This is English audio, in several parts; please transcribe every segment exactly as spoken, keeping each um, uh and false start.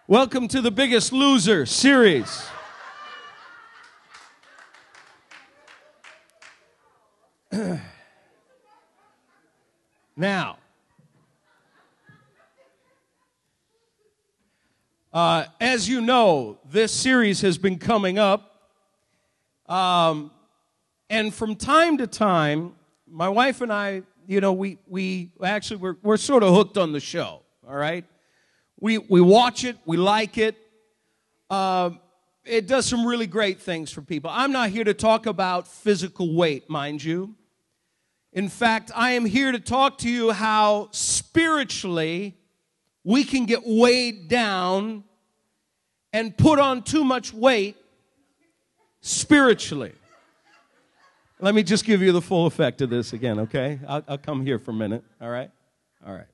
Welcome to the Biggest Loser series. Now, uh, as you know, this series has been coming up, um, and from time to time, my wife and I, you know, we we actually we're we're sort of hooked on the show. All right. We we watch it, we like it. Uh, it does some really great things for people. I'm not here to talk about physical weight, mind you. In fact, I am here to talk to you how spiritually we can get weighed down and put on too much weight spiritually. Let me just give you the full effect of this again, okay? I'll, I'll come here for a minute, all right? All right.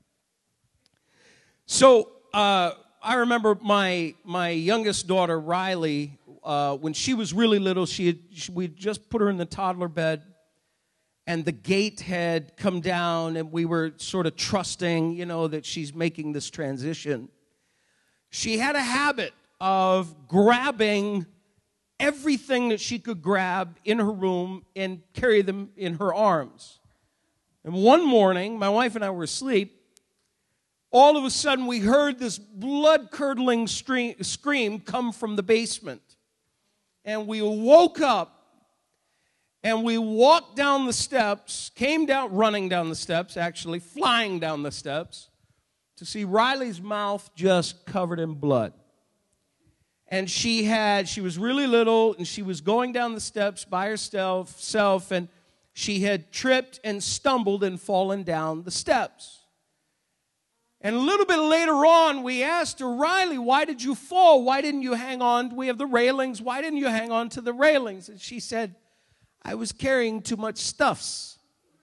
So, Uh, I remember my my youngest daughter, Riley, uh, when she was really little, she had, she, we just put her in the toddler bed, and the gate had come down, and we were sort of trusting, you know, that she's making this transition. She had a habit of grabbing everything that she could grab in her room and carry them in her arms. And one morning, my wife and I were asleep. All of a sudden, we heard this blood-curdling scream come from the basement. And we woke up, and we walked down the steps, came down, running down the steps, actually, flying down the steps, to see Riley's mouth just covered in blood. And she had, she was really little, and she was going down the steps by herself, and she had tripped and stumbled and fallen down the steps. And a little bit later on, we asked her, Riley, why did you fall? Why didn't you hang on? We have the railings. Why didn't you hang on to the railings? And she said, I was carrying too much stuffs.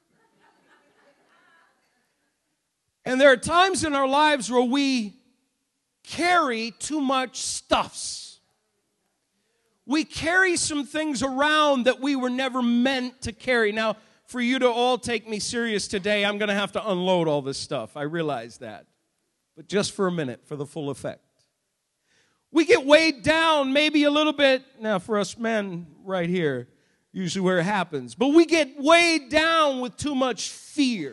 And there are times in our lives where we carry too much stuffs. We carry some things around that we were never meant to carry. Now, for you to all take me serious today, I'm going to have to unload all this stuff. I realize that. But just for a minute, for the full effect. We get weighed down maybe a little bit. Now, for us men right here, usually where it happens. But we get weighed down with too much fear.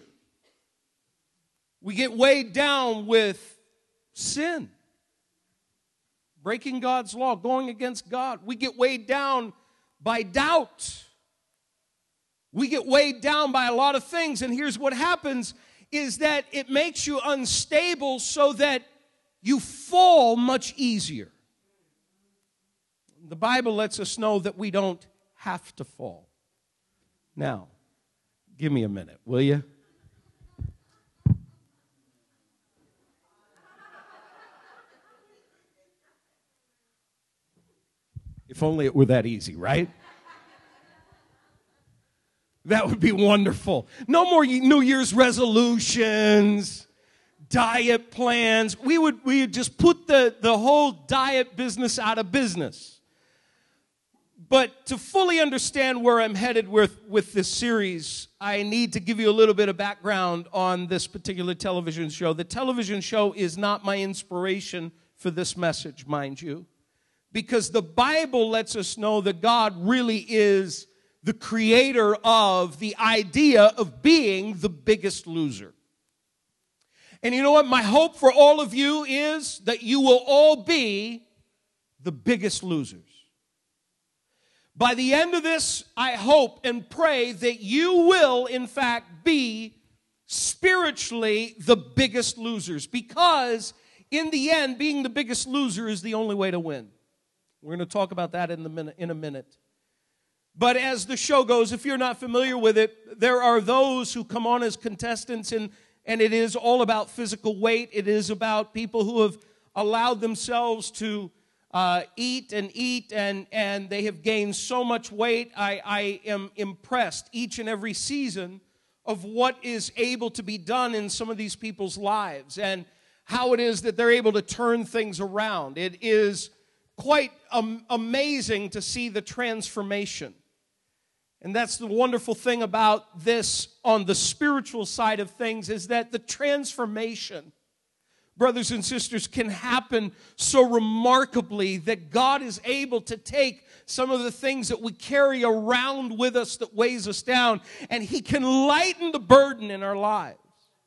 We get weighed down with sin. Breaking God's law, going against God. We get weighed down by doubt. We get weighed down by a lot of things, and here's what happens, is that it makes you unstable so that you fall much easier. The Bible lets us know that we don't have to fall. Now, give me a minute, will you? If only it were that easy, right? That would be wonderful. No more New Year's resolutions, diet plans. We would we would just put the, the whole diet business out of business. But to fully understand where I'm headed with, with this series, I need to give you a little bit of background on this particular television show. The television show is not my inspiration for this message, mind you, because the Bible lets us know that God really is the creator of the idea of being the biggest loser. And you know what? My hope for all of you is that you will all be the biggest losers. By the end of this, I hope and pray that you will, in fact, be spiritually the biggest losers. Because in the end, being the biggest loser is the only way to win. We're going to talk about that in, the minute, in a minute. But as the show goes, if you're not familiar with it, there are those who come on as contestants, and, and it is all about physical weight. It is about people who have allowed themselves to uh, eat and eat, and, and they have gained so much weight. I, I am impressed each and every season of what is able to be done in some of these people's lives and how it is that they're able to turn things around. It is quite um, amazing to see the transformation. And that's the wonderful thing about this on the spiritual side of things, is that the transformation brothers and sisters, can happen so remarkably that God is able to take some of the things that we carry around with us that weighs us down, and He can lighten the burden in our lives.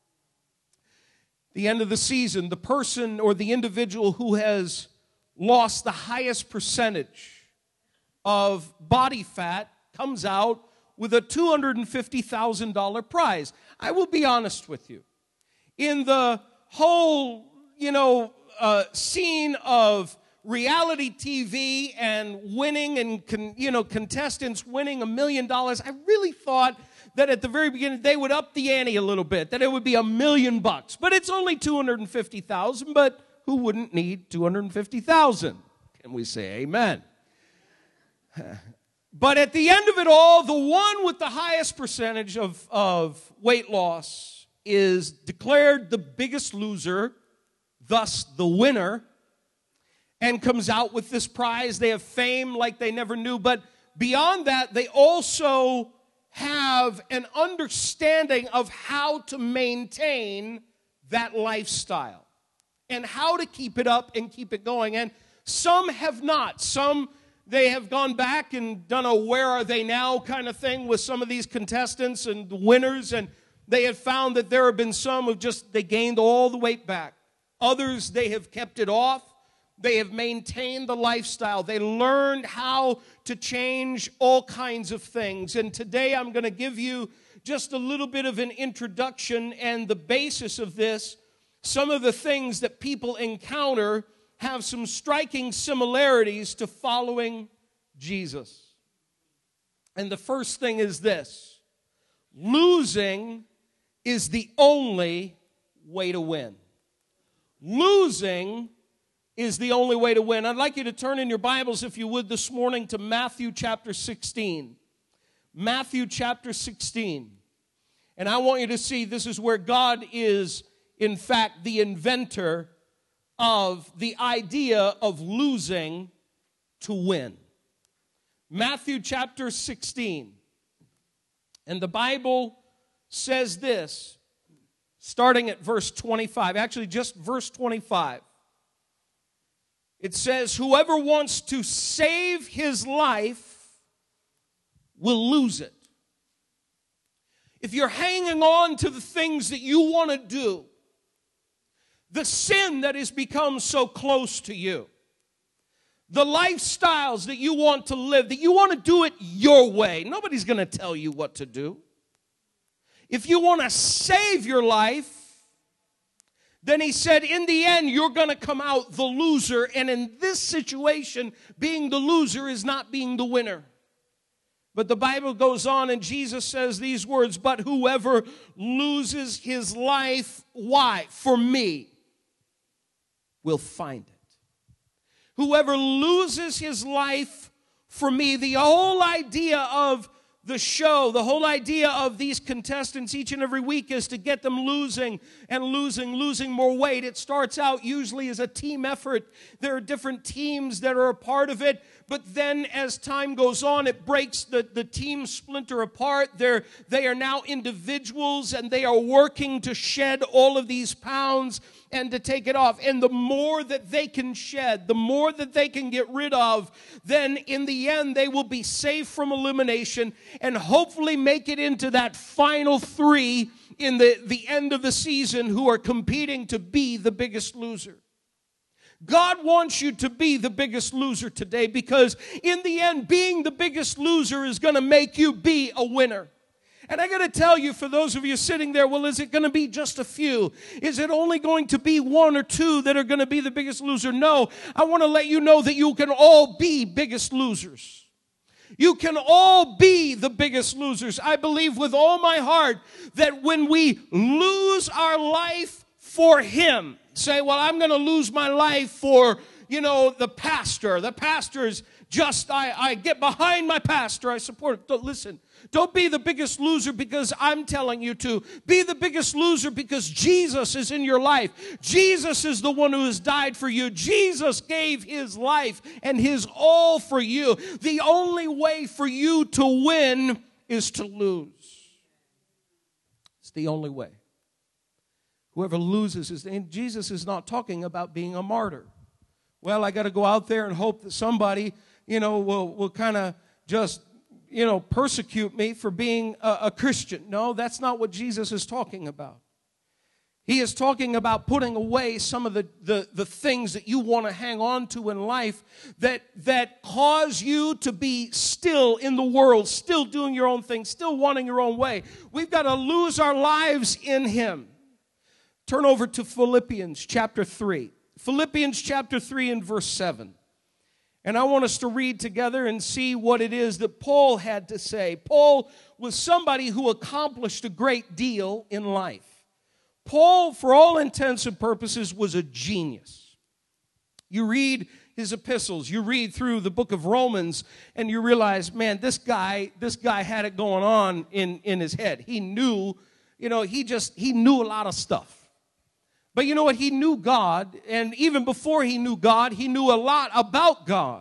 At the end of the season, the person or the individual who has lost the highest percentage of body fat comes out with a two hundred fifty thousand dollars prize. I will be honest with you. In the whole, you know, uh, scene of reality T V and winning and, con, you know, contestants winning a million dollars, I really thought that at the very beginning they would up the ante a little bit, that it would be a million bucks. But it's only two hundred fifty thousand dollars, but who wouldn't need two hundred fifty thousand dollars? Can we say amen? But at the end of it all, the one with the highest percentage of, of weight loss is declared the biggest loser, thus the winner, and comes out with this prize. They have fame like they never knew. But beyond that, they also have an understanding of how to maintain that lifestyle and how to keep it up and keep it going. And some have not. Some, they have gone back and done a where are they now kind of thing with some of these contestants and the winners, and they have found that there have been some who just, they gained all the weight back. Others, they have kept it off. They have maintained the lifestyle. They learned how to change all kinds of things. And today I'm going to give you just a little bit of an introduction and the basis of this. Some of the things that people encounter have some striking similarities to following Jesus. And the first thing is this: losing is the only way to win. Losing is the only way to win. I'd like you to turn in your Bibles, if you would, this morning to Matthew chapter sixteen. Matthew chapter sixteen. And I want you to see this is where God is, in fact, the inventor of the idea of losing to win. Matthew chapter sixteen. And the Bible says this, starting at verse twenty-five. Actually, just verse twenty-five. It says, whoever wants to save his life will lose it. If you're hanging on to the things that you want to do, the sin that has become so close to you, the lifestyles that you want to live, that you want to do it your way, nobody's going to tell you what to do. If you want to save your life, then he said, in the end, you're going to come out the loser. And in this situation, being the loser is not being the winner. But the Bible goes on and Jesus says these words, but whoever loses his life, why? For me, will find it. Whoever loses his life for me, the whole idea of the show, the whole idea of these contestants each and every week is to get them losing and losing, losing more weight. It starts out usually as a team effort. There are different teams that are a part of it, but then as time goes on, it breaks, the, the teams splinter apart. They're, they are now individuals, and they are working to shed all of these pounds and to take it off. And the more that they can shed, the more that they can get rid of, then in the end they will be safe from elimination and hopefully make it into that final three in the, the end of the season who are competing to be the biggest loser. God wants you to be the biggest loser today, because in the end, being the biggest loser is going to make you be a winner. And I got to tell you, for those of you sitting there, well, is it going to be just a few? Is it only going to be one or two that are going to be the biggest loser? No, I want to let you know that you can all be biggest losers. You can all be the biggest losers. I believe with all my heart that when we lose our life for Him, say, well, I'm going to lose my life for, you know, the pastor. The pastor's just, I, I get behind my pastor. I support it. Don't, listen, don't be the biggest loser because I'm telling you to. Be the biggest loser because Jesus is in your life. Jesus is the one who has died for you. Jesus gave His life and His all for you. The only way for you to win is to lose. It's the only way. Whoever loses his, and Jesus is not talking about being a martyr. Well, I got to go out there and hope that somebody, you know, will, will kind of just, you know, persecute me for being a, a Christian. No, that's not what Jesus is talking about. He is talking about putting away some of the, the, the things that you want to hang on to in life that, that cause you to be still in the world, still doing your own thing, still wanting your own way. We've got to lose our lives in Him. Turn over to Philippians chapter three. Philippians chapter three and verse seven. And I want us to read together and see what it is that Paul had to say. Paul was somebody who accomplished a great deal in life. Paul, for all intents and purposes, was a genius. You read his epistles, you read through the book of Romans, and you realize, man, this guy, this guy had it going on in, in his head. He knew, you know, he just, he knew a lot of stuff. But you know what? He knew God, and even before he knew God, he knew a lot about God.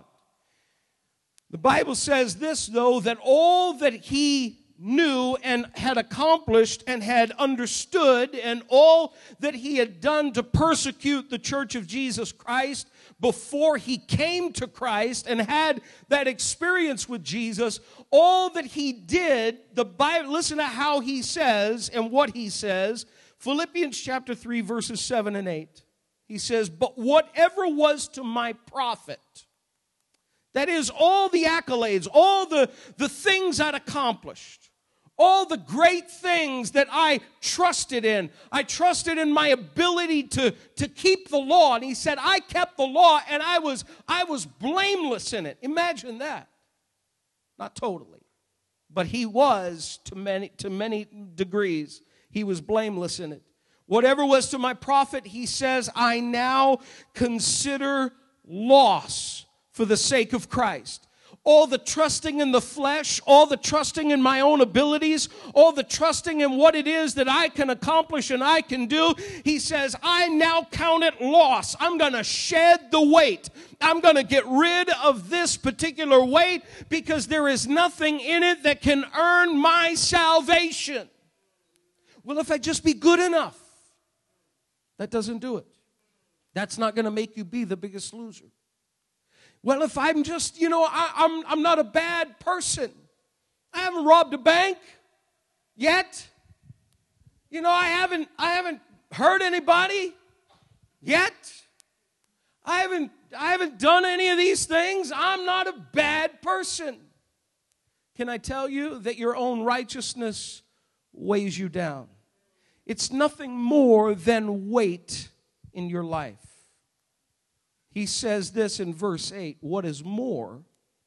The Bible says this, though, that all that he knew and had accomplished and had understood and all that he had done to persecute the church of Jesus Christ before he came to Christ and had that experience with Jesus, all that he did, the Bible, listen to how he says and what he says, Philippians chapter three, verses seven and eight. He says, but whatever was to my profit, that is, all the accolades, all the, the things I'd accomplished, all the great things that I trusted in. I trusted in my ability to, to keep the law. And he said, I kept the law and I was, I was blameless in it. Imagine that. Not totally. But he was, to many, to many degrees, he was blameless in it. Whatever was to my profit, he says, I now consider loss for the sake of Christ. All the trusting in the flesh, all the trusting in my own abilities, all the trusting in what it is that I can accomplish and I can do, he says, I now count it loss. I'm going to shed the weight. I'm going to get rid of this particular weight because there is nothing in it that can earn my salvation. Well, if I just be good enough, that doesn't do it. That's not going to make you be the biggest loser. Well, if I'm just, you know, I, I'm, I'm not a bad person. I haven't robbed a bank yet. You know, I haven't, I haven't hurt anybody yet. I haven't, I haven't done any of these things. I'm not a bad person. Can I tell you that your own righteousness weighs you down? It's nothing more than weight in your life. He says this in verse eight, what is more,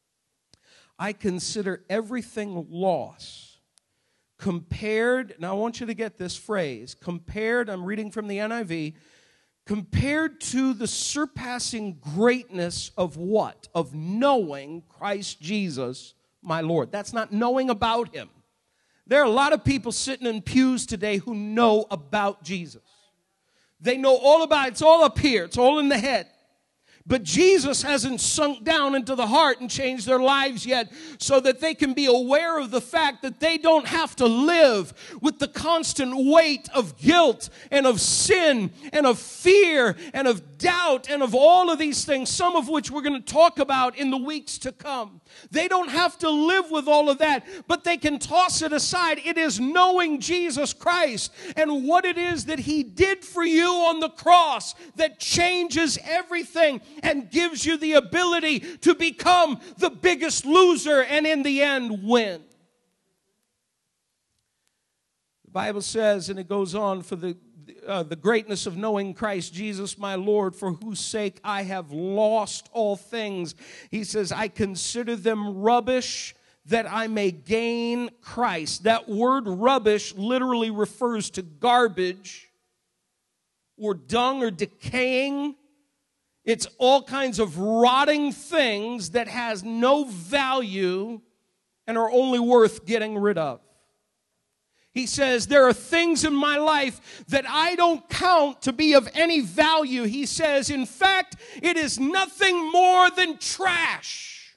I consider everything loss compared, now I want you to get this phrase, compared, I'm reading from the N I V, compared to the surpassing greatness of what? Of knowing Christ Jesus, my Lord. That's not knowing about Him. There are a lot of people sitting in pews today who know about Jesus. They know all about it. It's all up here. It's all in the head. But Jesus hasn't sunk down into the heart and changed their lives yet so that they can be aware of the fact that they don't have to live with the constant weight of guilt and of sin and of fear and of doubt and of all of these things, some of which we're going to talk about in the weeks to come. They don't have to live with all of that, but they can toss it aside. It is knowing Jesus Christ and what it is that He did for you on the cross that changes everything and gives you the ability to become the biggest loser and in the end win. The Bible says, and it goes on, for the uh, the greatness of knowing Christ Jesus my Lord, for whose sake I have lost all things. He says, I consider them rubbish that I may gain Christ. That word rubbish literally refers to garbage or dung or decaying. It's all kinds of rotting things that has no value and are only worth getting rid of. He says, there are things in my life that I don't count to be of any value. He says, in fact, it is nothing more than trash.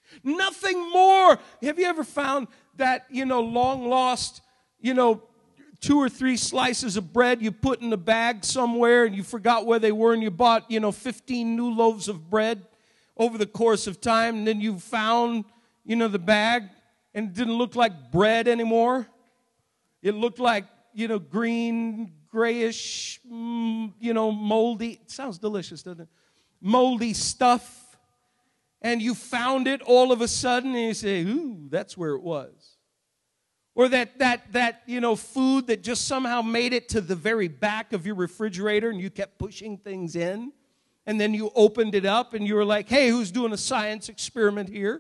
Nothing more. Have you ever found that, you know, long lost, you know, two or three slices of bread you put in a bag somewhere and you forgot where they were and you bought, you know, fifteen new loaves of bread over the course of time, and then you found, you know, the bag and it didn't look like bread anymore. It looked like, you know, green, grayish, mm, you know, moldy. It sounds delicious, doesn't it? Moldy stuff. And you found it all of a sudden and you say, ooh, that's where it was. Or that, that, that, you know, food that just somehow made it to the very back of your refrigerator and you kept pushing things in. And then you opened it up and you were like, hey, who's doing a science experiment here?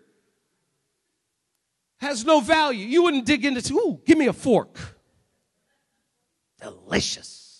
Has no value. You wouldn't dig into, ooh, give me a fork. Delicious.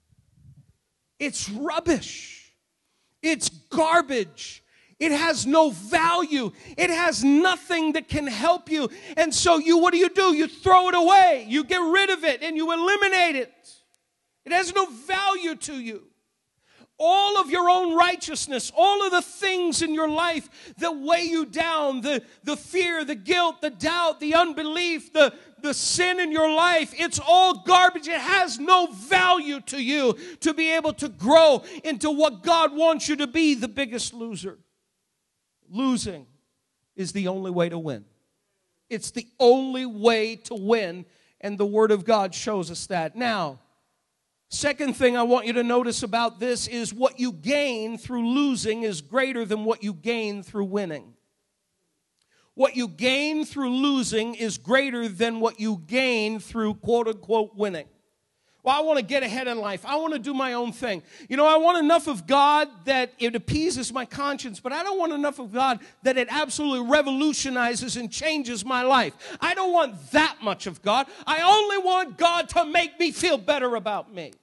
It's rubbish. It's garbage. It has no value. It has nothing that can help you. And so you, what do you do? You throw it away. You get rid of it and you eliminate it. It has no value to you. All of your own righteousness, all of the things in your life that weigh you down, the, the fear, the guilt, the doubt, the unbelief, the, the sin in your life, it's all garbage. It has no value to you to be able to grow into what God wants you to be, the biggest loser. Losing is the only way to win. It's the only way to win, and the Word of God shows us that. Now, second thing I want you to notice about this is what you gain through losing is greater than what you gain through winning. What you gain through losing is greater than what you gain through quote-unquote winning. Well, I want to get ahead in life. I want to do my own thing. You know, I want enough of God that it appeases my conscience, but I don't want enough of God that it absolutely revolutionizes and changes my life. I don't want that much of God. I only want God to make me feel better about me.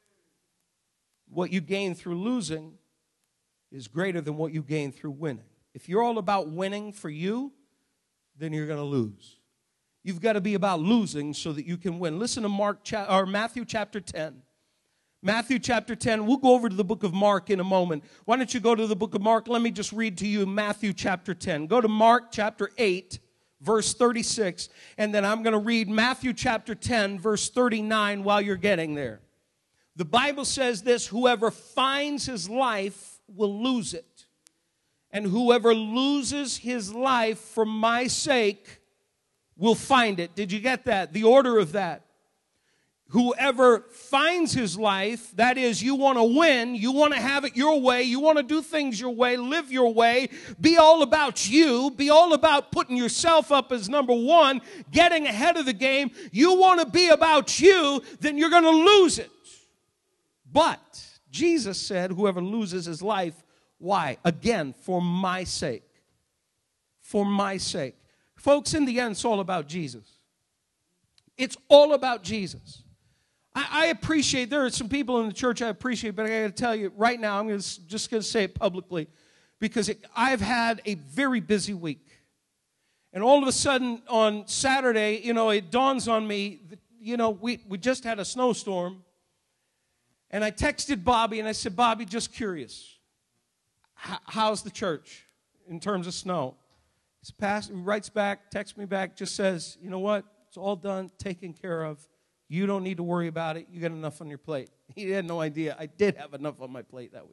What you gain through losing is greater than what you gain through winning. If you're all about winning for you, then you're going to lose. You've got to be about losing so that you can win. Listen to Mark cha- or Matthew chapter ten. Matthew chapter ten. We'll go over to the book of Mark in a moment. Why don't you go to the book of Mark? Let me just read to you Matthew chapter ten. Go to Mark chapter eight, verse thirty-six, and then I'm going to read Matthew chapter ten, verse thirty-nine while you're getting there. The Bible says this, whoever finds his life will lose it, and whoever loses his life for my sake will find it. Did you get that? The order of that. Whoever finds his life, that is, you want to win, you want to have it your way, you want to do things your way, live your way, be all about you, be all about putting yourself up as number one, getting ahead of the game, you want to be about you, then you're going to lose it. But Jesus said, whoever loses his life, why? Again, for my sake. For my sake. Folks, in the end, it's all about Jesus. It's all about Jesus. I, I appreciate, there are some people in the church I appreciate, but I got to tell you right now, I'm gonna, just going to say it publicly, because it, I've had a very busy week. And all of a sudden, on Saturday, you know, it dawns on me, that, you know, we, we just had a snowstorm. And I texted Bobby, and I said, Bobby, just curious, how's the church in terms of snow? He passed, writes back, texts me back, just says, you know what? It's all done, taken care of. You don't need to worry about it. You got enough on your plate. He had no idea. I did have enough on my plate that week.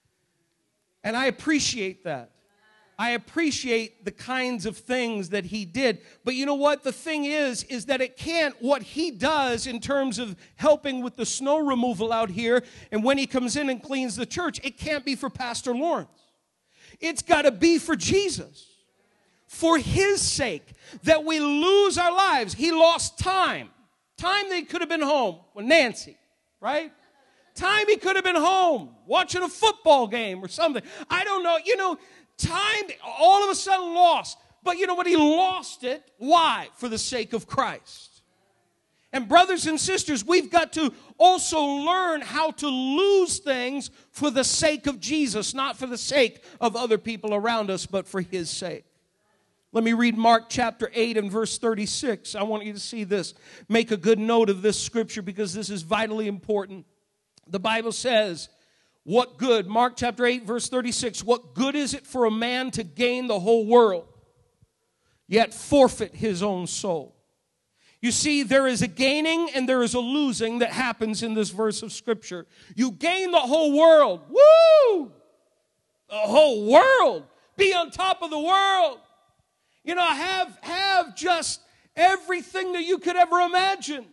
And I appreciate that. I appreciate the kinds of things that he did. But you know what? The thing is, is that it can't, what he does in terms of helping with the snow removal out here, and when he comes in and cleans the church, it can't be for Pastor Lawrence. It's got to be for Jesus. For his sake, that we lose our lives. He lost time. Time that he could have been home with Nancy, right? Time he could have been home watching a football game or something. I don't know. You know, time all of a sudden lost. But you know what? He lost it. Why? For the sake of Christ. And brothers and sisters, we've got to also learn how to lose things for the sake of Jesus, not for the sake of other people around us, but for his sake. Let me read Mark chapter eight and verse thirty-six. I want you to see this. Make a good note of this scripture because this is vitally important. The Bible says, what good, Mark chapter eight verse thirty-six, what good is it for a man to gain the whole world, yet forfeit his own soul? You see, there is a gaining and there is a losing that happens in this verse of Scripture. You gain the whole world. Woo! The whole world. Be on top of the world. You know, have, have just everything that you could ever imagine.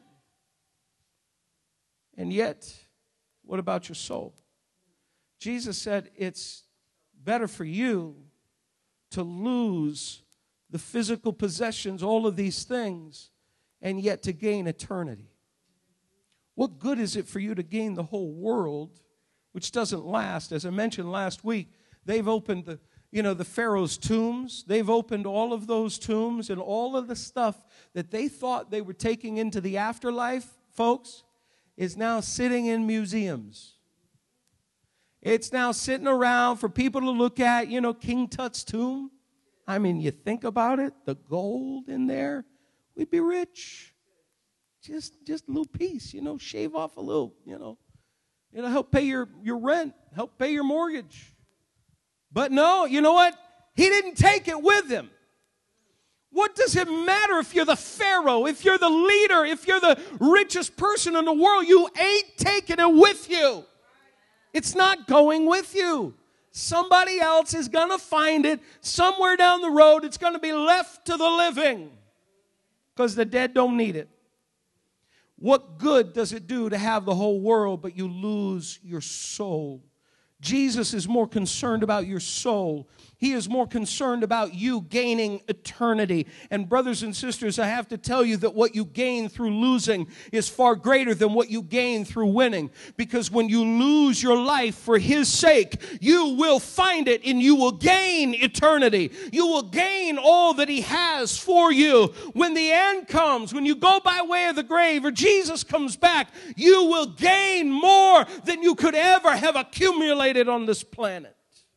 And yet, what about your soul? Jesus said it's better for you to lose the physical possessions, all of these things, and yet to gain eternity. What good is it for you to gain the whole world, which doesn't last? As I mentioned last week, they've opened the, you know, the Pharaoh's tombs. They've opened all of those tombs, and all of the stuff that they thought they were taking into the afterlife, folks, is now sitting in museums. It's now sitting around for people to look at. You know, King Tut's tomb. I mean, you think about it, the gold in there. We'd be rich. Just, just a little piece, you know, shave off a little, you know. You know, help pay your, your rent, help pay your mortgage. But no, you know what? He didn't take it with him. What does it matter if you're the Pharaoh, if you're the leader, if you're the richest person in the world? You ain't taking it with you. It's not going with you. Somebody else is going to find it somewhere down the road. It's going to be left to the living because the dead don't need it. What good does it do to have the whole world but you lose your soul? Jesus is more concerned about your soul. He is more concerned about you gaining eternity. And brothers and sisters, I have to tell you that what you gain through losing is far greater than what you gain through winning. Because when you lose your life for His sake, you will find it and you will gain eternity. You will gain all that He has for you. When the end comes, when you go by way of the grave or Jesus comes back, you will gain more than you could ever have accumulated on this planet.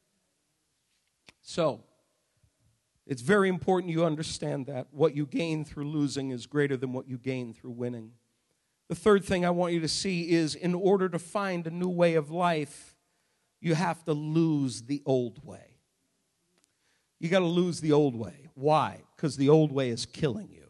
So, it's very important you understand that. What you gain through losing is greater than what you gain through winning. The third thing I want you to see is in order to find a new way of life, you have to lose the old way. You got to lose the old way. Why? Because the old way is killing you.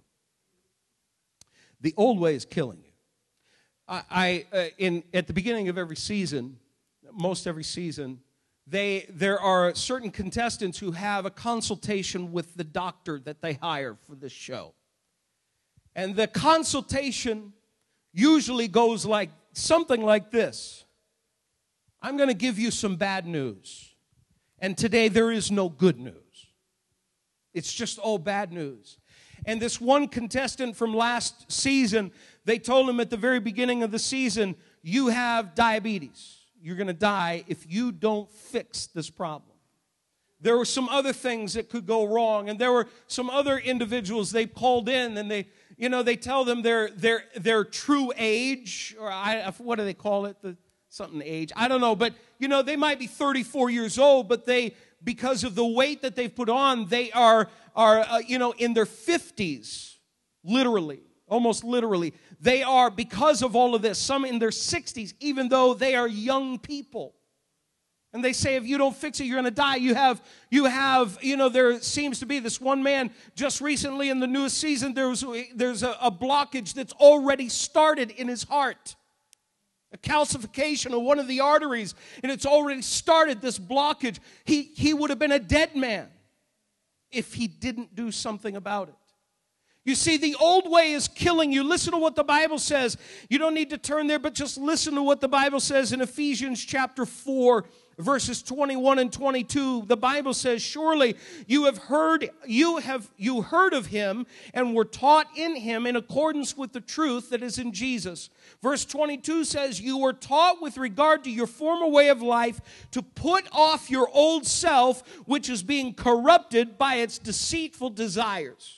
The old way is killing you. I, I uh, in at the beginning of every season, most every season, They, there are certain contestants who have a consultation with the doctor that they hire for this show. And the consultation usually goes like something like this. I'm going to give you some bad news. And today there is no good news. It's just all bad news. And this one contestant from last season, they told him at the very beginning of the season, you have diabetes. You're going to die if you don't fix this problem. There were some other things that could go wrong, and there were some other individuals they called in, and they, you know, they tell them their their their true age, or I, what do they call it? The something age, I don't know, but you know, they might be thirty-four years old, but they, because of the weight that they've put on, they are are uh, you know, in their fifties, literally. Almost literally. They are, because of all of this, some in their sixties, even though they are young people. And they say, if you don't fix it, you're going to die. You have, you have, you know, there seems to be this one man just recently in the newest season, there was, there's a, a blockage that's already started in his heart. A calcification of one of the arteries, and it's already started, this blockage. He, he would have been a dead man if he didn't do something about it. You see, the old way is killing you. Listen to what the Bible says. You don't need to turn there, but just listen to what the Bible says in Ephesians chapter four, verses twenty-one and twenty-two. The Bible says, surely you have heard, you have you heard of Him and were taught in Him in accordance with the truth that is in Jesus. Verse twenty-two says, you were taught with regard to your former way of life to put off your old self, which is being corrupted by its deceitful desires.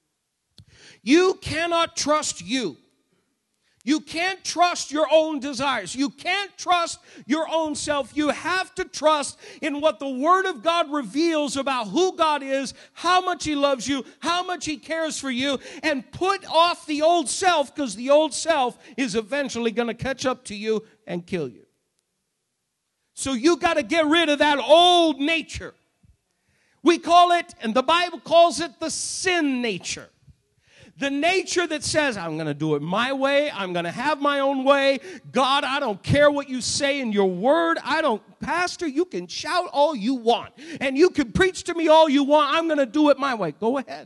You cannot trust you. You can't trust your own desires. You can't trust your own self. You have to trust in what the Word of God reveals about who God is, how much He loves you, how much He cares for you, and put off the old self, because the old self is eventually going to catch up to you and kill you. So you got to get rid of that old nature. We call it, and the Bible calls it, the sin nature. The nature that says, I'm going to do it my way. I'm going to have my own way. God, I don't care what you say in your word. I don't, Pastor, you can shout all you want. And you can preach to me all you want. I'm going to do it my way. Go ahead.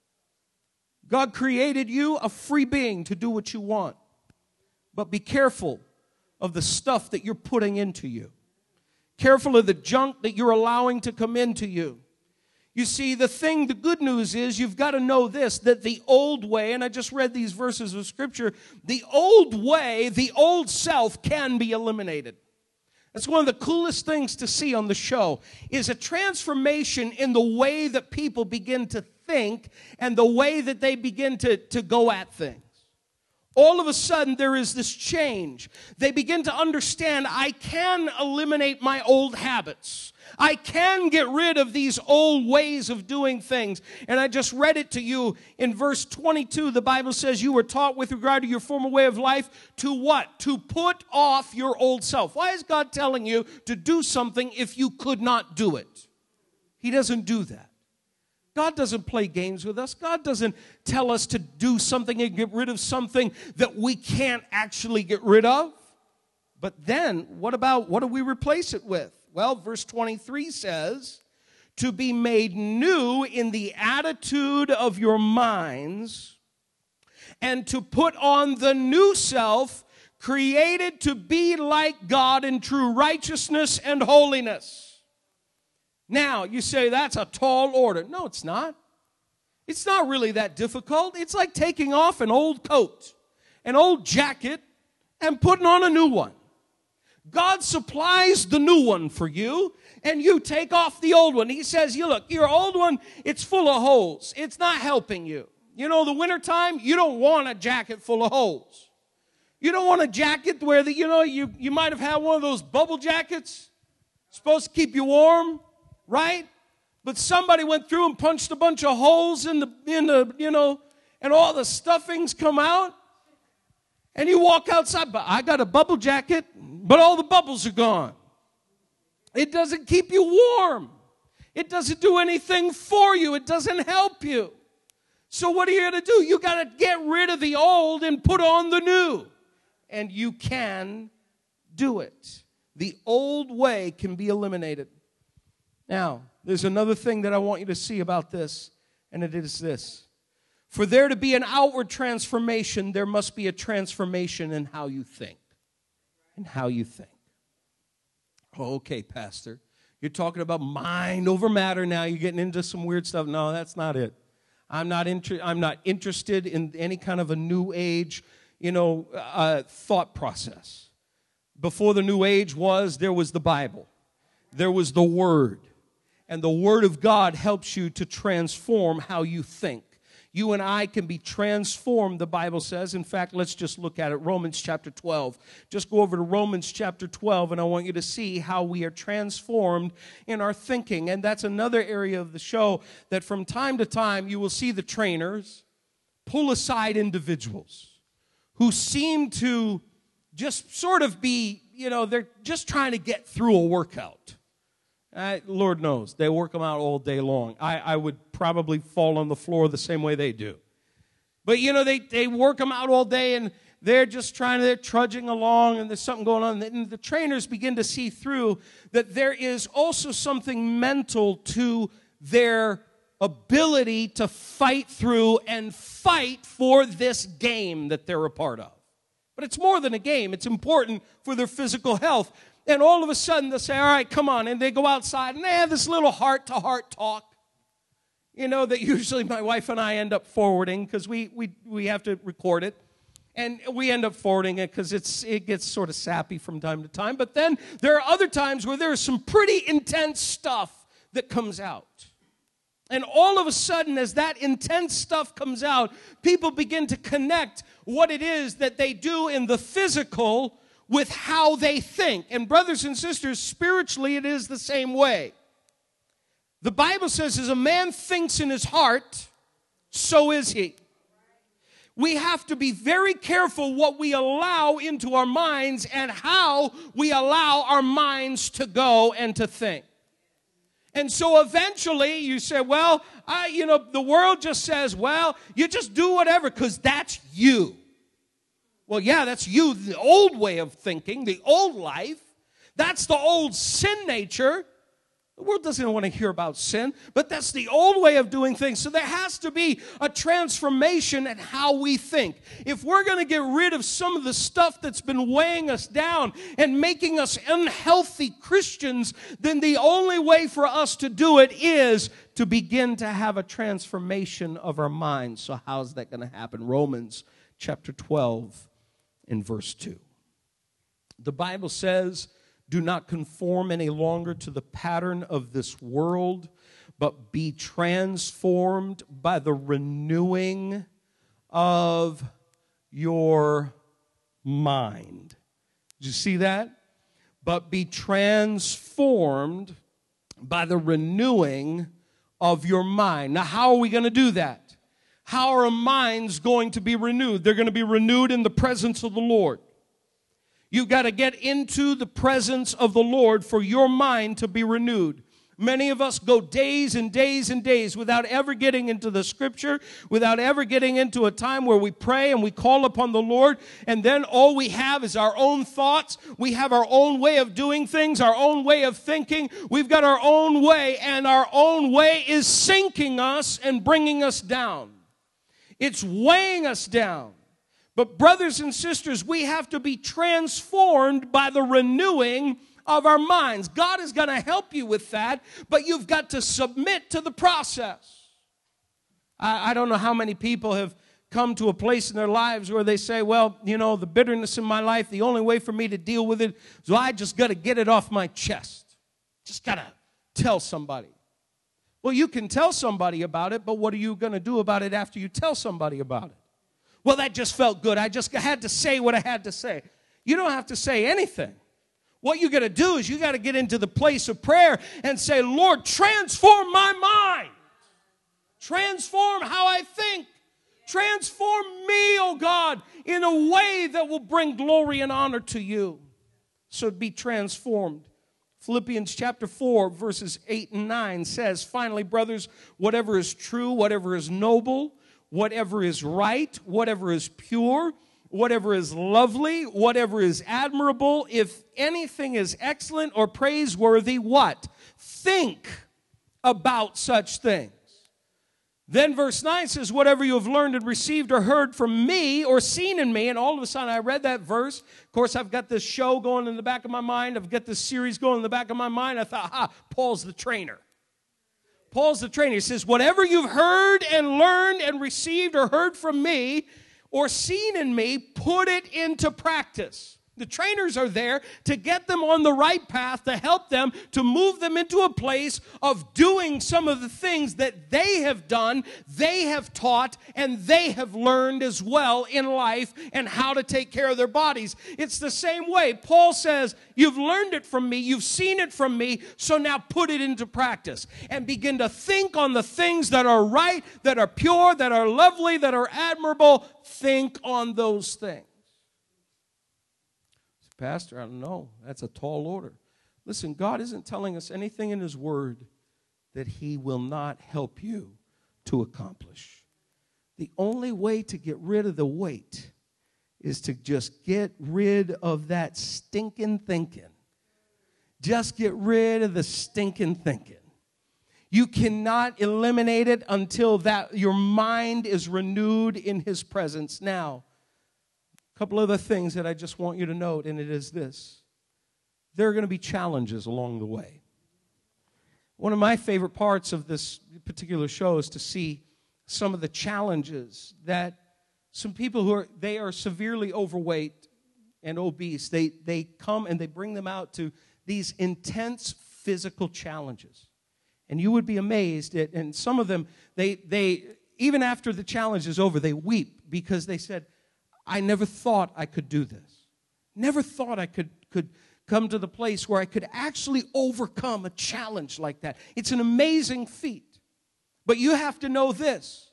God created you a free being to do what you want. But be careful of the stuff that you're putting into you. Careful of the junk that you're allowing to come into you. You see, the thing, the good news is you've got to know this, that the old way, and I just read these verses of Scripture, the old way, the old self can be eliminated. That's one of the coolest things to see on the show, is a transformation in the way that people begin to think and the way that they begin to, to go at things. All of a sudden, there is this change. They begin to understand, I can eliminate my old habits. I can get rid of these old ways of doing things. And I just read it to you in verse twenty-two. The Bible says you were taught with regard to your former way of life to what? To put off your old self. Why is God telling you to do something if you could not do it? He doesn't do that. God doesn't play games with us. God doesn't tell us to do something and get rid of something that we can't actually get rid of. But then, what about, what do we replace it with? Well, verse twenty-three says, to be made new in the attitude of your minds, and to put on the new self, created to be like God in true righteousness and holiness. Now, you say that's a tall order. No, it's not. It's not really that difficult. It's like taking off an old coat, an old jacket, and putting on a new one. God supplies the new one for you, and you take off the old one. He says, you look, your old one, it's full of holes. It's not helping you. You know, the wintertime, you don't want a jacket full of holes. You don't want a jacket where, the, you know, you, you might have had one of those bubble jackets, supposed to keep you warm, right? But somebody went through and punched a bunch of holes in the, in the, you know, and all the stuffings come out. And you walk outside, but I got a bubble jacket, but all the bubbles are gone. It doesn't keep you warm. It doesn't do anything for you. It doesn't help you. So what are you going to do? You got to get rid of the old and put on the new. And you can do it. The old way can be eliminated. Now, there's another thing that I want you to see about this, and it is this. For there to be an outward transformation, there must be a transformation in how you think. In how you think. Oh, okay, Pastor. You're talking about mind over matter now. You're getting into some weird stuff. No, that's not it. I'm not, inter- I'm not interested in any kind of a new age, you know, uh, thought process. Before the new age was, there was the Bible. There was the Word. And the Word of God helps you to transform how you think. You and I can be transformed, the Bible says. In fact, let's just look at it. Romans chapter twelve. Just go over to Romans chapter twelve, and I want you to see how we are transformed in our thinking. And that's another area of the show that from time to time you will see the trainers pull aside individuals who seem to just sort of be, you know, they're just trying to get through a workout. Uh, Lord knows, they work them out all day long. I, I would probably fall on the floor the same way they do. But, you know, they, they work them out all day, and they're just trying to, they're trudging along, and there's something going on. And the trainers begin to see through that there is also something mental to their ability to fight through and fight for this game that they're a part of. But it's more than a game. It's important for their physical health. And all of a sudden, they'll say, all right, come on. And they go outside, and they have this little heart-to-heart talk, you know, that usually my wife and I end up forwarding because we, we, we have to record it. And we end up forwarding it because it's it gets sort of sappy from time to time. But then there are other times where there is some pretty intense stuff that comes out. And all of a sudden, as that intense stuff comes out, people begin to connect what it is that they do in the physical with how they think. And brothers and sisters, spiritually it is the same way. The Bible says, as a man thinks in his heart, so is he. We have to be very careful what we allow into our minds and how we allow our minds to go and to think. And so eventually you say, well, I, you know, the world just says, well, you just do whatever because that's you. Well, yeah, that's you, the old way of thinking, the old life. That's the old sin nature. The world doesn't want to hear about sin, but that's the old way of doing things. So there has to be a transformation in how we think. If we're going to get rid of some of the stuff that's been weighing us down and making us unhealthy Christians, then the only way for us to do it is to begin to have a transformation of our minds. So how's that going to happen? Romans chapter twelve and verse two. The Bible says, do not conform any longer to the pattern of this world, but be transformed by the renewing of your mind. Did you see that? But be transformed by the renewing of your mind. Now, how are we going to do that? How are our minds going to be renewed? They're going to be renewed in the presence of the Lord. You've got to get into the presence of the Lord for your mind to be renewed. Many of us go days and days and days without ever getting into the Scripture, without ever getting into a time where we pray and we call upon the Lord, and then all we have is our own thoughts. We have our own way of doing things, our own way of thinking. We've got our own way, and our own way is sinking us and bringing us down. It's weighing us down. But brothers and sisters, we have to be transformed by the renewing of our minds. God is going to help you with that, but you've got to submit to the process. I, I don't know how many people have come to a place in their lives where they say, well, you know, the bitterness in my life, the only way for me to deal with it is well, I just got to get it off my chest. Just got to tell somebody. Well, you can tell somebody about it, but what are you going to do about it after you tell somebody about it? Well, that just felt good. I just had to say what I had to say. You don't have to say anything. What you got to do is you got to get into the place of prayer and say, Lord, transform my mind. Transform how I think. Transform me, oh God, in a way that will bring glory and honor to you. So be transformed. Philippians chapter four, verses eight and nine says, finally, brothers, whatever is true, whatever is noble, whatever is right, whatever is pure, whatever is lovely, whatever is admirable, if anything is excellent or praiseworthy, what? Think about such things. Then verse nine says, whatever you have learned and received or heard from me or seen in me. And all of a sudden I read that verse. Of course, I've got this show going in the back of my mind. I've got this series going in the back of my mind. I thought, ah, Paul's the trainer. Paul's the trainer. He says, whatever you've heard and learned and received or heard from me or seen in me, put it into practice. The trainers are there to get them on the right path, to help them, to move them into a place of doing some of the things that they have done, they have taught, and they have learned as well in life and how to take care of their bodies. It's the same way. Paul says, you've learned it from me, you've seen it from me, so now put it into practice and begin to think on the things that are right, that are pure, that are lovely, that are admirable. Think on those things. Pastor, I don't know. That's a tall order. Listen, God isn't telling us anything in His Word that He will not help you to accomplish. The only way to get rid of the weight is to just get rid of that stinking thinking. Just get rid of the stinking thinking. You cannot eliminate it until that your mind is renewed in His presence. Now, a couple other things that I just want you to note, and it is this. There are going to be challenges along the way. One of my favorite parts of this particular show is to see some of the challenges that some people who are, they are severely overweight and obese, they, they come and they bring them out to these intense physical challenges. And you would be amazed at, and some of them, they, they even after the challenge is over, they weep because they said, I never thought I could do this. Never thought I could, could come to the place where I could actually overcome a challenge like that. It's an amazing feat. But you have to know this,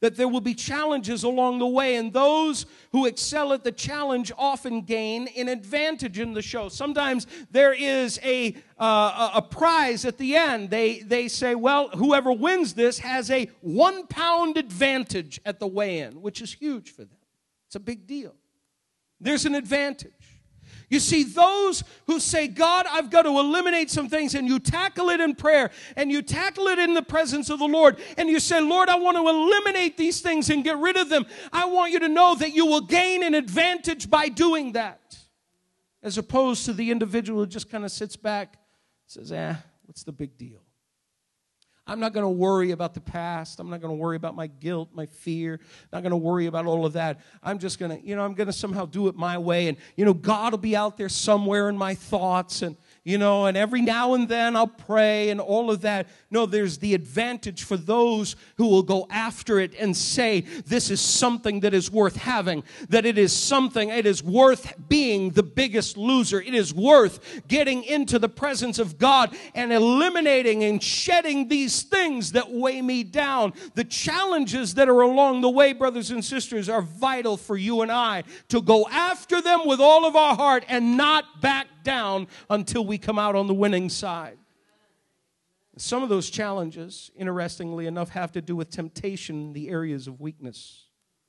that there will be challenges along the way, and those who excel at the challenge often gain an advantage in the show. Sometimes there is a uh, a prize at the end. They they say, well, whoever wins this has a one pound advantage at the weigh-in, which is huge for them. It's a big deal. There's an advantage. You see, those who say, God, I've got to eliminate some things, and you tackle it in prayer, and you tackle it in the presence of the Lord, and you say, Lord, I want to eliminate these things and get rid of them. I want you to know that you will gain an advantage by doing that, as opposed to the individual who just kind of sits back and says, eh, what's the big deal? I'm not going to worry about the past. I'm not going to worry about my guilt, my fear. Not going to worry about all of that. I'm just going to, you know, I'm going to somehow do it my way. And, you know, God will be out there somewhere in my thoughts. And, you know, and every now and then I'll pray and all of that. No, there's the advantage for those who will go after it and say, this is something that is worth having. That it is something, it is worth being the biggest loser. It is worth getting into the presence of God and eliminating and shedding these things that weigh me down. The challenges that are along the way, brothers and sisters, are vital for you and I to go after them with all of our heart and not back down until we come out on the winning side. Some of those challenges, interestingly enough, have to do with temptation in the areas of weakness.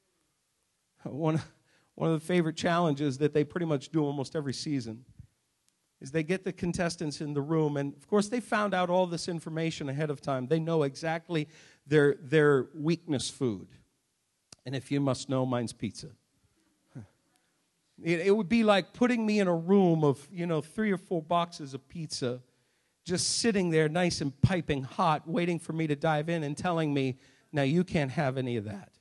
One, one of the favorite challenges that they pretty much do almost every season is they get the contestants in the room, and of course they found out all this information ahead of time. They know exactly their, their weakness food. And if you must know, mine's pizza. It, it would be like putting me in a room of, you know, three or four boxes of pizza, just sitting there nice and piping hot, waiting for me to dive in and telling me, now you can't have any of that.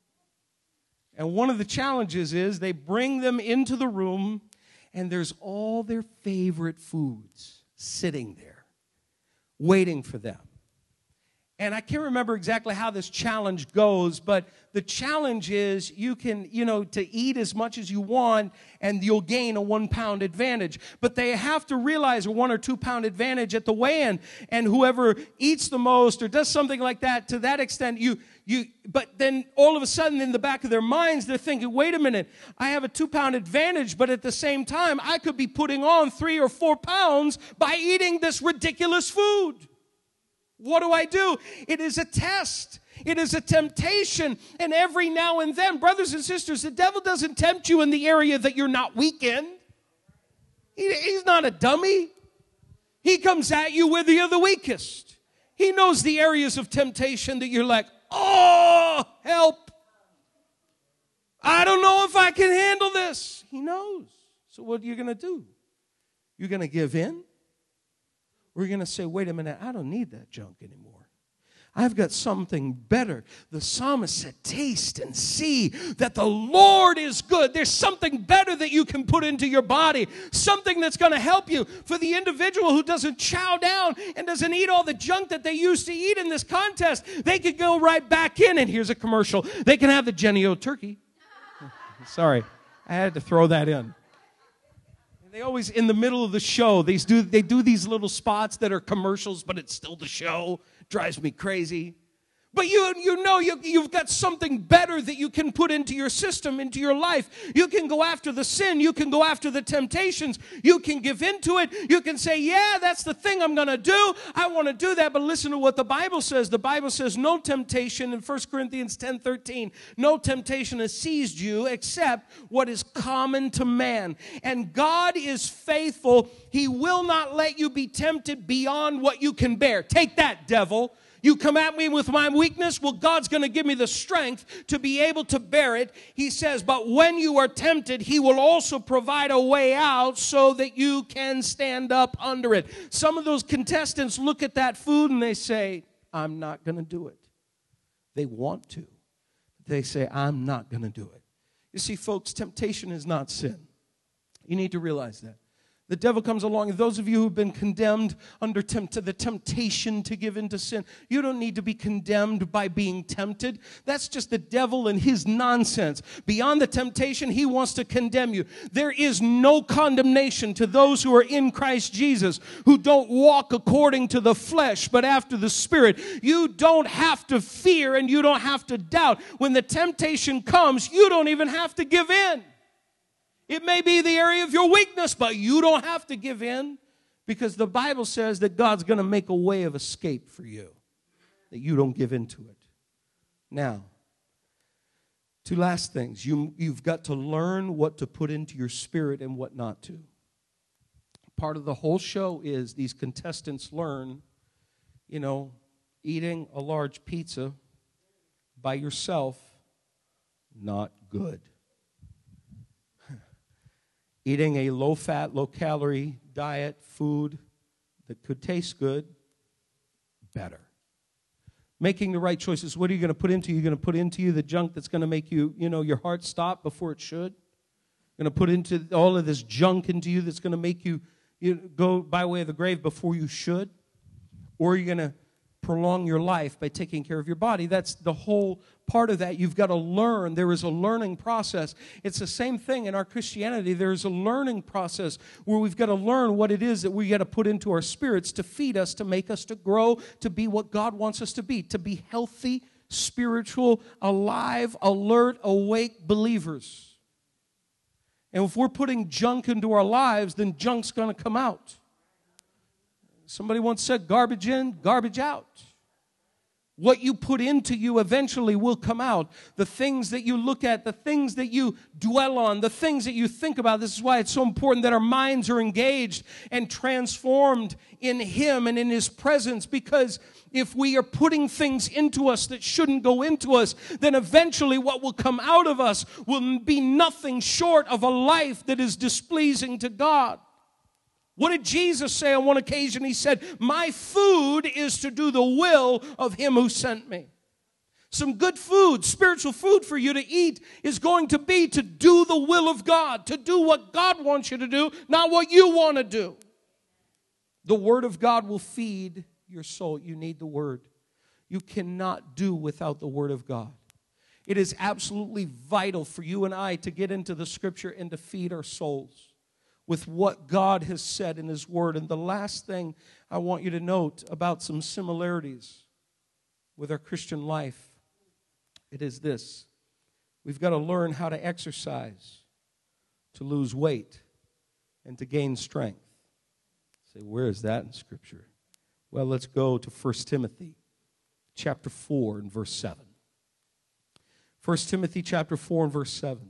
And one of the challenges is they bring them into the room, and there's all their favorite foods sitting there, waiting for them. And I can't remember exactly how this challenge goes, but the challenge is you can, you know, to eat as much as you want, and you'll gain a one-pound advantage. But they have to realize a one- or two-pound advantage at the weigh-in, and whoever eats the most or does something like that, to that extent, you, you. But then all of a sudden, in the back of their minds, they're thinking, wait a minute, I have a two-pound advantage, but at the same time, I could be putting on three or four pounds by eating this ridiculous food. What do I do? It is a test. It is a temptation. And every now and then, brothers and sisters, the devil doesn't tempt you in the area that you're not weak in. He, he's not a dummy. He comes at you where you're the weakest. He knows the areas of temptation that you're like, oh, help. I don't know if I can handle this. He knows. So what are you going to do? You're going to give in? We're going to say, wait a minute, I don't need that junk anymore. I've got something better. The psalmist said, taste and see that the Lord is good. There's something better that you can put into your body, something that's going to help you. For the individual who doesn't chow down and doesn't eat all the junk that they used to eat in this contest, they could go right back in, and here's a commercial. They can have the Jennie-O turkey. Sorry, I had to throw that in. They always, in the middle of the show, they do, they do these little spots that are commercials, but it's still the show. Drives me crazy. But you, you know you, you've got something better that you can put into your system, into your life. You can go after the sin. You can go after the temptations. You can give into it. You can say, yeah, that's the thing I'm going to do. I want to do that. But listen to what the Bible says. The Bible says no temptation in First Corinthians ten thirteen. No temptation has seized you except what is common to man. And God is faithful. He will not let you be tempted beyond what you can bear. Take that, devil. You come at me with my weakness, well, God's going to give me the strength to be able to bear it. He says, but when you are tempted, he will also provide a way out so that you can stand up under it. Some of those contestants look at that food and they say, I'm not going to do it. They want to. They say, I'm not going to do it. You see, folks, temptation is not sin. You need to realize that. The devil comes along, and those of you who've been condemned under tempt- the temptation to give into sin, you don't need to be condemned by being tempted. That's just the devil and his nonsense. Beyond the temptation, he wants to condemn you. There is no condemnation to those who are in Christ Jesus, who don't walk according to the flesh, but after the Spirit. You don't have to fear, and you don't have to doubt. When the temptation comes, you don't even have to give in. It may be the area of your weakness, but you don't have to give in, because the Bible says that God's going to make a way of escape for you, that you don't give into it. Now, two last things. You, you've got to learn what to put into your spirit and what not to. Part of the whole show is these contestants learn, you know, eating a large pizza by yourself, not good. Eating a low-fat, low-calorie diet, food that could taste good, better. Making the right choices. What are you going to put into you? You're going to put into you the junk that's going to make you, you know, your heart stop before it should. You're going to put into all of this junk into you that's going to make you, you know, go by way of the grave before you should. Or you're going to prolong your life by taking care of your body. That's the whole part of that. You've got to learn. There is a learning process. It's the same thing in our Christianity. There's a learning process where we've got to learn what it is that we got to put into our spirits to feed us, to make us to grow, to be what God wants us to be, to be healthy, spiritual, alive, alert, awake believers. And if we're putting junk into our lives, then junk's going to come out. Somebody once said, garbage in, garbage out. What you put into you eventually will come out. The things that you look at, the things that you dwell on, the things that you think about. This is why it's so important that our minds are engaged and transformed in Him and in His presence. Because if we are putting things into us that shouldn't go into us, then eventually what will come out of us will be nothing short of a life that is displeasing to God. What did Jesus say on one occasion? He said, my food is to do the will of Him who sent me. Some good food, spiritual food for you to eat is going to be to do the will of God, to do what God wants you to do, not what you want to do. The Word of God will feed your soul. You need the Word. You cannot do without the Word of God. It is absolutely vital for you and I to get into the Scripture and to feed our souls with what God has said in His Word. And the last thing I want you to note about some similarities with our Christian life, it is this. We've got to learn how to exercise, to lose weight, and to gain strength. Say, where is that in Scripture? Well, let's go to First Timothy chapter four and verse seven. First Timothy chapter four and verse seven.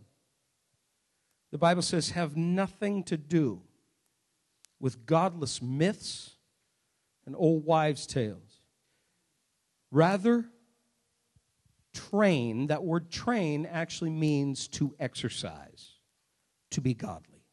The Bible says, have nothing to do with godless myths and old wives' tales. Rather, train, that word train actually means to exercise, to be godly.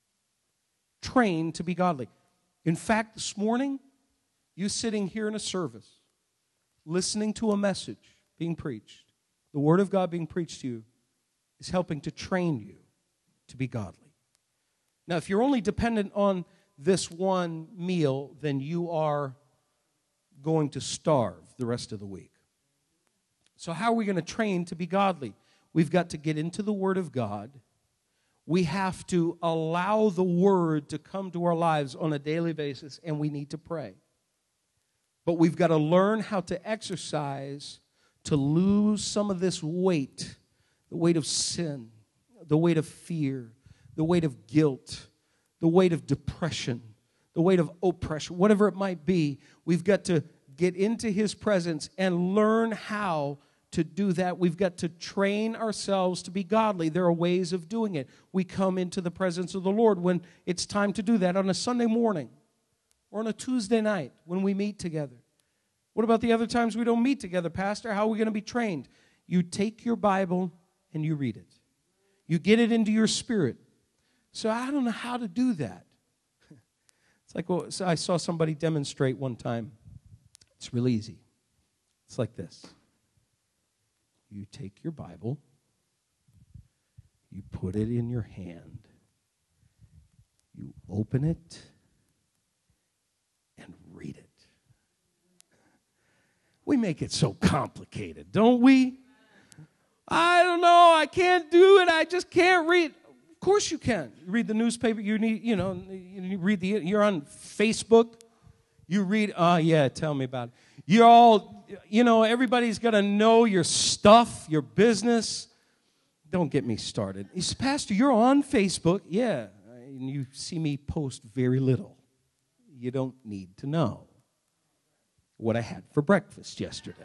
Train to be godly. In fact, this morning, you sitting here in a service, listening to a message being preached, the Word of God being preached to you, is helping to train you to be godly. Now, if you're only dependent on this one meal, then you are going to starve the rest of the week. So how are we going to train to be godly? We've got to get into the Word of God. We have to allow the Word to come to our lives on a daily basis, and we need to pray. But we've got to learn how to exercise to lose some of this weight, the weight of sin, the weight of fear, the weight of guilt, the weight of depression, the weight of oppression, whatever it might be. We've got to get into His presence and learn how to do that. We've got to train ourselves to be godly. There are ways of doing it. We come into the presence of the Lord when it's time to do that on a Sunday morning or on a Tuesday night when we meet together. What about the other times we don't meet together, Pastor? How are we going to be trained? You take your Bible and you read it. You get it into your spirit. So I don't know how to do that. It's like, well, so I saw somebody demonstrate one time. It's real easy. It's like this. You take your Bible, you put it in your hand, You open it and read it. We make it so complicated, don't we? I don't know. I can't do it. I just can't read. Of course you can. You read the newspaper. You need, you know, you read the. You're on Facebook. You read. Oh yeah, tell me about it. You're all, you know, everybody's got to know your stuff, your business. Don't get me started. He said, Pastor, you're on Facebook. Yeah, and you see me post very little. You don't need to know what I had for breakfast yesterday.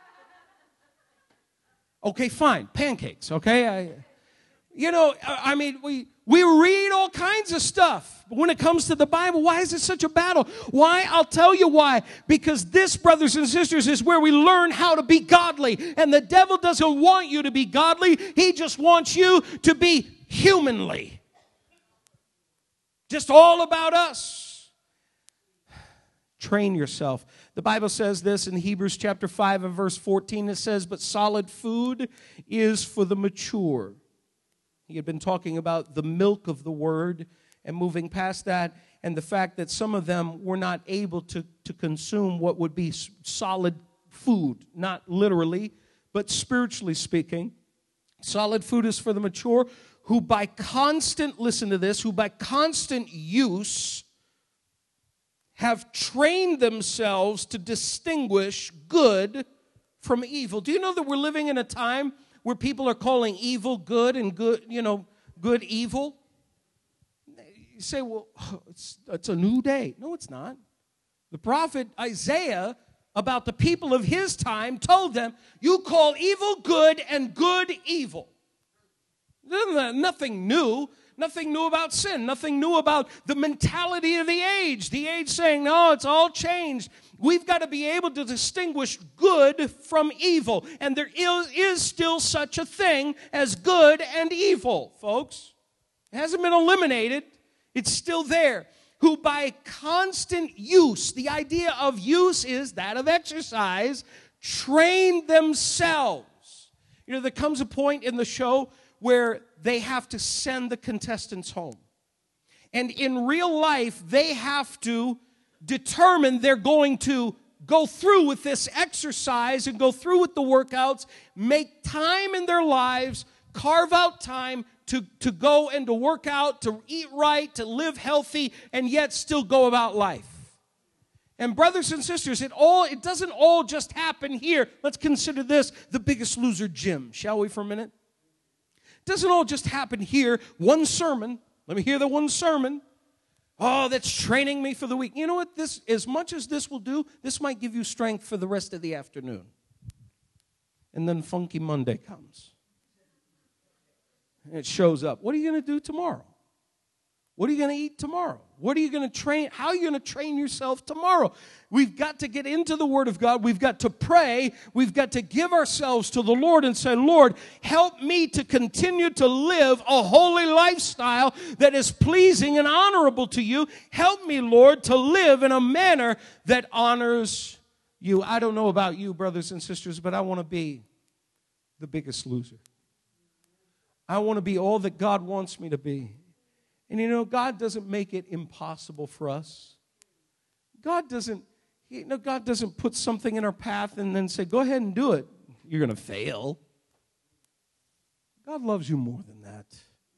Okay, fine, pancakes, okay? I, you know, I mean, we, we read all kinds of stuff. But when it comes to the Bible, why is it such a battle? Why? I'll tell you why. Because this, brothers and sisters, is where we learn how to be godly. And the devil doesn't want you to be godly. He just wants you to be humanly. Just all about us. Train yourself. The Bible says this in Hebrews chapter five and verse fourteen. It says, but solid food is for the mature. He had been talking about the milk of the word and moving past that, and the fact that some of them were not able to, to consume what would be solid food, not literally, but spiritually speaking. Solid food is for the mature, who by constant, listen to this, who by constant use have trained themselves to distinguish good from evil. Do you know that we're living in a time where people are calling evil good and good, you know, good evil? You say, well, it's, it's a new day. No, it's not. The prophet Isaiah, about the people of his time, told them, you call evil good and good evil. Nothing new. Nothing new about sin. Nothing new about the mentality of the age. The age saying, no, it's all changed. We've got to be able to distinguish good from evil. And there is, is still such a thing as good and evil, folks. It hasn't been eliminated. It's still there. Who by constant use, the idea of use is that of exercise, train themselves. You know, there comes a point in the show where they have to send the contestants home. And in real life, they have to determine they're going to go through with this exercise and go through with the workouts, make time in their lives, carve out time to, to go and to work out, to eat right, to live healthy, and yet still go about life. And brothers and sisters, it all it doesn't all just happen here. Let's consider this the Biggest Loser gym, shall we, for a minute? Doesn't all just happen here, one sermon. Let me hear the one sermon. Oh, that's training me for the week. You know what? This, as much as this will do, this might give you strength for the rest of the afternoon. And then Funky Monday comes. And it shows up. What are you going to do tomorrow? What are you going to eat tomorrow? What are you going to train? How are you going to train yourself tomorrow? We've got to get into the Word of God. We've got to pray. We've got to give ourselves to the Lord and say, Lord, help me to continue to live a holy lifestyle that is pleasing and honorable to you. Help me, Lord, to live in a manner that honors you. I don't know about you, brothers and sisters, but I want to be the Biggest Loser. I want to be all that God wants me to be. And you know, God doesn't make it impossible for us. God doesn't, you know, God doesn't put something in our path and then say, go ahead and do it. You're going to fail. God loves you more than that.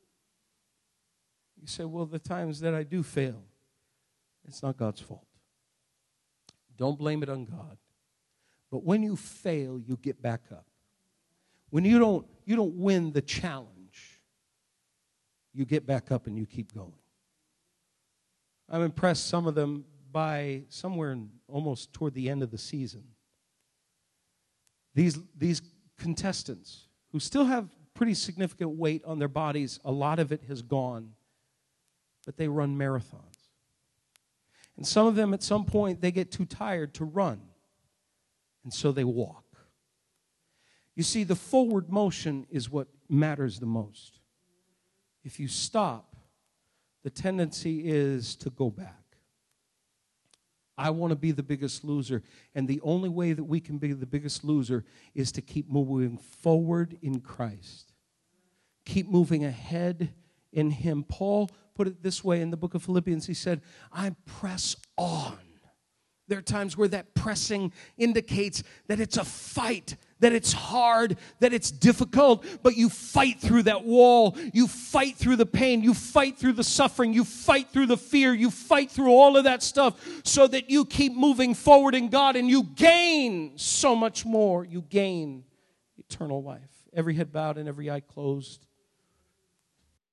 You say, well, the times that I do fail, it's not God's fault. Don't blame it on God. But when you fail, you get back up. When you don't, you don't win the challenge, you get back up and you keep going. I'm impressed, some of them, by somewhere in, almost toward the end of the season. These, these contestants who still have pretty significant weight on their bodies, a lot of it has gone, but they run marathons. And some of them, at some point, they get too tired to run, and so they walk. You see, the forward motion is what matters the most. If you stop, the tendency is to go back. I want to be the biggest loser, and the only way that we can be the biggest loser is to keep moving forward in Christ. Keep moving ahead in him. Paul put it this way in the book of Philippians. He said, I press on. There are times where that pressing indicates that it's a fight, that it's hard, that it's difficult, but you fight through that wall. You fight through the pain. You fight through the suffering. You fight through the fear. You fight through all of that stuff so that you keep moving forward in God and you gain so much more. You gain eternal life. Every head bowed and every eye closed.